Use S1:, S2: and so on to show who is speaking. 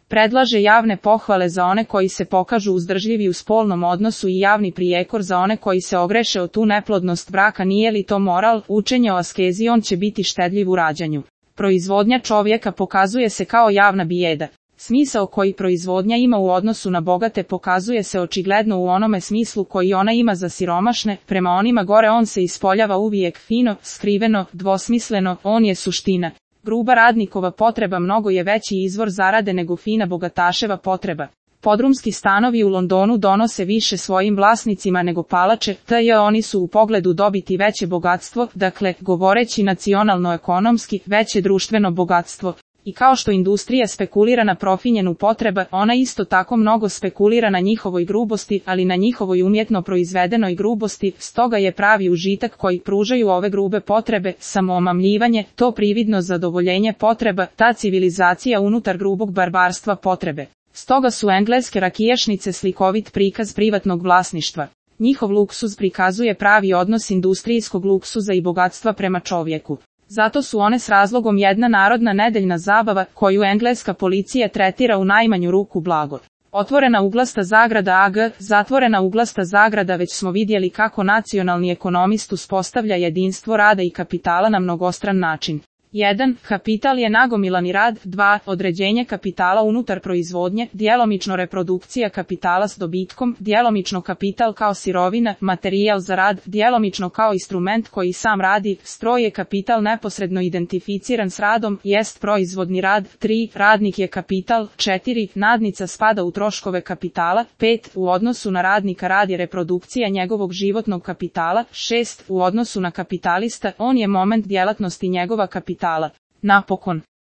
S1: Predlaže javne pohvale za one koji se pokažu uzdržljivi u spolnom odnosu i javni prijekor za one koji se ogreše o tu neplodnost braka. Nije li to moral? Učenje o askezi. On će biti štedljiv u rađanju. Proizvodnja čovjeka pokazuje se kao javna bijeda. Smisao koji proizvodnja ima u odnosu na bogate pokazuje se očigledno u onome smislu koji ona ima za siromašne. Prema onima gore on se ispoljava uvijek fino, skriveno, dvosmisleno. On je suština. Gruba radnikova potreba mnogo je veći izvor zarade nego fina bogataševa potreba. Podrumski stanovi u Londonu donose više svojim vlasnicima nego palače, oni su u pogledu dobiti veće bogatstvo, dakle, govoreći nacionalno-ekonomski, veće društveno bogatstvo. I kao što industrija spekulira na profinjenu potreba, ona isto tako mnogo spekulira na njihovoj grubosti, ali na njihovoj umjetno proizvedenoj grubosti. Stoga je pravi užitak koji pružaju ove grube potrebe, samoomamljivanje, to prividno zadovoljenje potreba, ta civilizacija unutar grubog barbarstva potrebe. Stoga su engleske rakiješnice slikovit prikaz privatnog vlasništva. Njihov luksuz prikazuje pravi odnos industrijskog luksuza i bogatstva prema čovjeku. Zato su one s razlogom jedna narodna nedeljna zabava, koju engleska policija tretira u najmanju ruku blago. Otvorena uglasta zagrada AG, zatvorena uglasta zagrada. Već smo vidjeli kako nacionalni ekonomist uspostavlja jedinstvo rada i kapitala na mnogostran način. 1. Kapital je nagomilani rad. 2. Određenje kapitala unutar proizvodnje, djelomično reprodukcija kapitala s dobitkom, djelomično kapital kao sirovina, materijal za rad, djelomično kao instrument koji sam radi. Stroj je kapital neposredno identificiran s radom, jest proizvodni rad. 3. Radnik je kapital. 4. Nadnica spada u troškove kapitala. 5. U odnosu na radnika rad je reprodukcija njegovog životnog kapitala. 6. U odnosu na kapitalista, on je moment djelatnosti njegova kapitala. Napokon,